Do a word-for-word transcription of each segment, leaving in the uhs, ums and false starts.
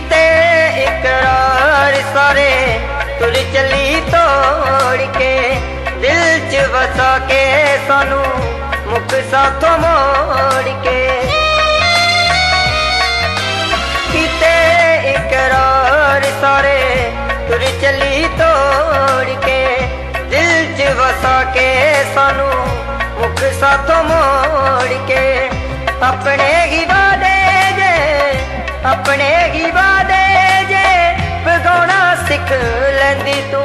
किते इकरार सारे तुर चली तोड़ के, दिल च वसा के सानू मुख साथों मोड़ के। किते इकरार सारे तुर चली तोड़ के, दिल च वसा के सानू मुख साथों मोड़ के। अपने ही वादे जे अपने ही वादे जे भगाना सिख लैंदी तू।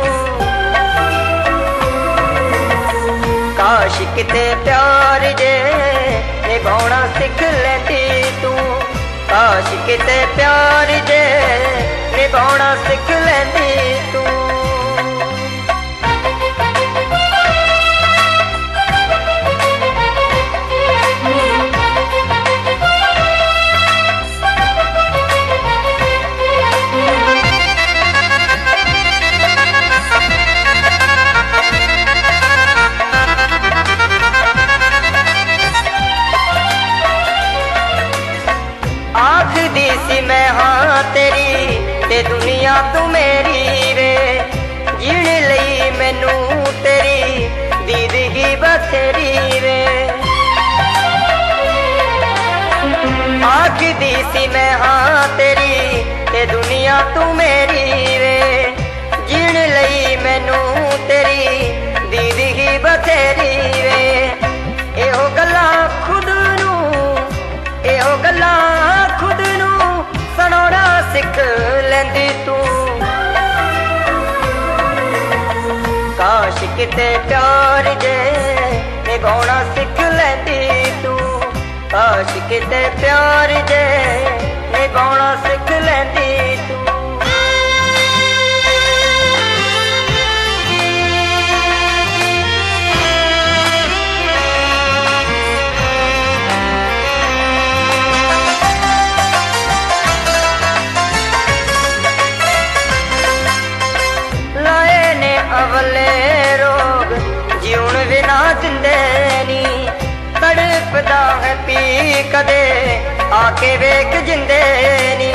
काश किते प्यार जे निभाना सिख लैंदी तू। काश किते प्यार जे निभाना सिख लैंदी तू। आखदी सी मैं हाँ तेरी ते दुनिया तू मेरी वे, जीण लई मैनू तेरी दीद ही बथेरी वे। आखदी सी मैं हाँ तेरी ते दुनिया तू मेरी वे, जीण लई मैनू तेरी दीद ही बथेरी वे। एहो गल्लां खुद नू एहो गल्लां खुद नू सुनाना सिख लैंदी तू। काश किते प्यार जे निभाना सिख लैंदी तू। काश किते प्यार जे निभाना सिख लैंदी तू। अवले रोग जीवन बिना जिंदे नी, तड़पदा है पी कदे आके वेख जिंदे नी।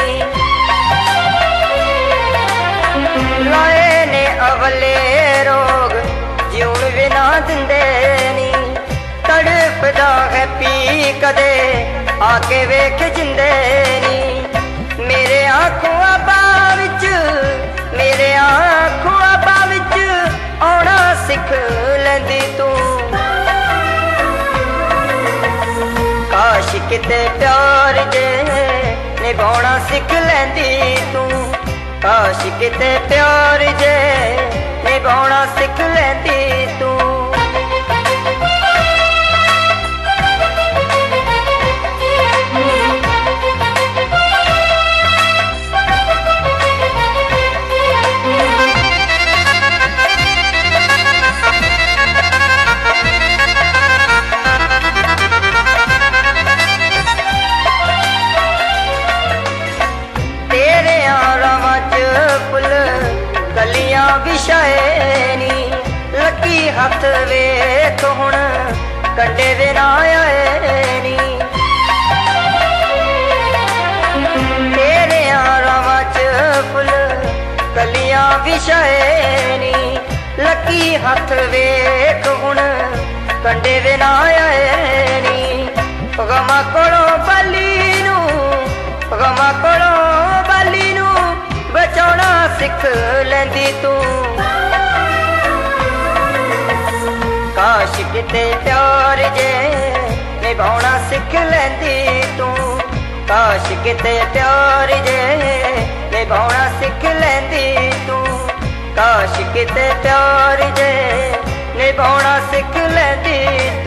लाए ने अवले रोग जीवन बिना जिंदे नी, तड़पदा है पी कदे आके वेख जिंदे नी। मेरे आंखों आबा विच मेरे आंखों आबा विच आना सिख लैंदी तू। काश किते प्यार जे निभाना सिख लैंदी तू। काश किते प्यार जे निभाना सिख लैंदी तू। गलियां विछाए नी, लगी हथ वेख हुण कंडे बिना आए नी। तेरे रावां च फुल गलियां विछाए नी, लगी हथ वेख हुण कंडे बिना आए नी। गमा कोलों बाली नू गमा कोलों बाली नू बचाना सिख लैंदी तू। काश किते प्यार जे निभाना सिख लैंदी तू। काश किते प्यार जे निभाना सिख लैंदी तू। काश किते प्यार जे निभाना सिख लैंदी।